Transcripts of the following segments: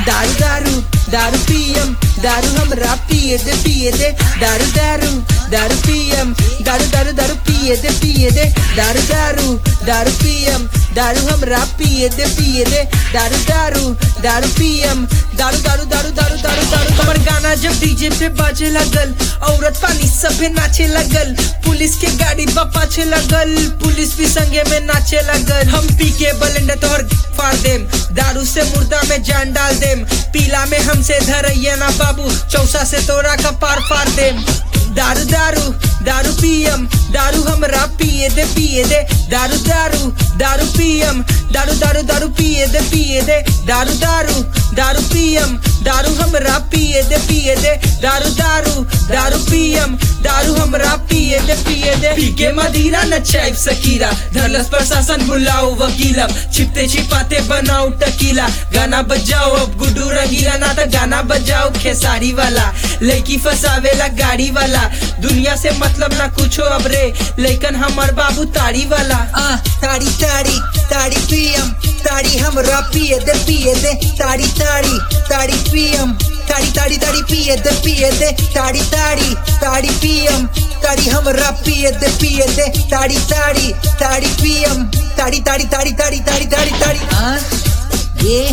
दारू दारू दारू पियम दारू हमरा पिए दे दारू दारू दारू पियम दारू दारू दारू पिए दे दारू दारू दारू पियम दारू हमरा पिए दे दारू दारू दारू पियम दारू दारू दारू दारू दारू दारू हमर गाना जब डीजे पे बाजे लगल औरत पानी सभे नाचे लगल पुलिस के गाड़ी पाछे लगल पुलिस भी संगे में नाचे लगल हम पी के बलेंडर तोहर फाड़ देम दारू से मुर्दा में जान डाल देम पीला में हमसे धरैया ना बाबू चौसा से तोरा का पार फाड़ देम दारू दारू दारू पियम दारू हमरा पिए दे दारू दारू दारू पियम दारू दारू दारू पिए दे दारू दारू दारू पियम दारू हमरा पिए दे दारू दारू दारू पियम दारू हमरा पिए दे पी के मदीरा नचाइब सकीरा धरलस प्रशासन बुलाओ वकीला छिपते छिपाते बनाओ टकीला गाना बजाओ अब गुड्डू रंगीला ना तो गाना बजाओ खेसारी वाला लड़की फसावेला गाड़ी वाला दुनिया से मतलब ना कुछो अब रे लेकिन हमर बाबू ताड़ी वाला ताड़ी ताड़ी ताड़ी पियम ताड़ी हमरा पिए दे ताड़ी ताड़ी ताड़ी पियम ताड़ी ताड़ी ताड़ी पिए दे ताड़ी ताड़ी ताड़ी पियम ताड़ी हमरा पिए दे ताड़ी ताड़ी ताड़ी पियम ताड़ी ताड़ी ताड़ी ताड़ी ताड़ी ताड़ी ताड़ी ये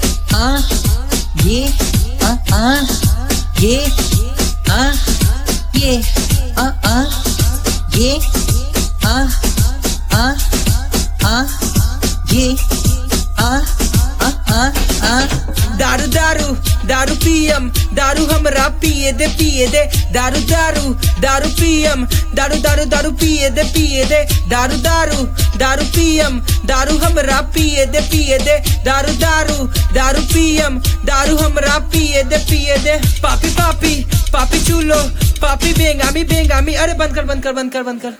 ये ये दारू दारू दारू पियम दारू हमरा पिए दे दारू दारू दारू पियम दारू दारू दारू पिए दे दारू दारू दारू पियम दारू हमरा पिए दे दारू दारू दारू पियम दारू हमरा पिए दे पापी पापी पापी चूलो पापी बेंगामी अरे बंद कर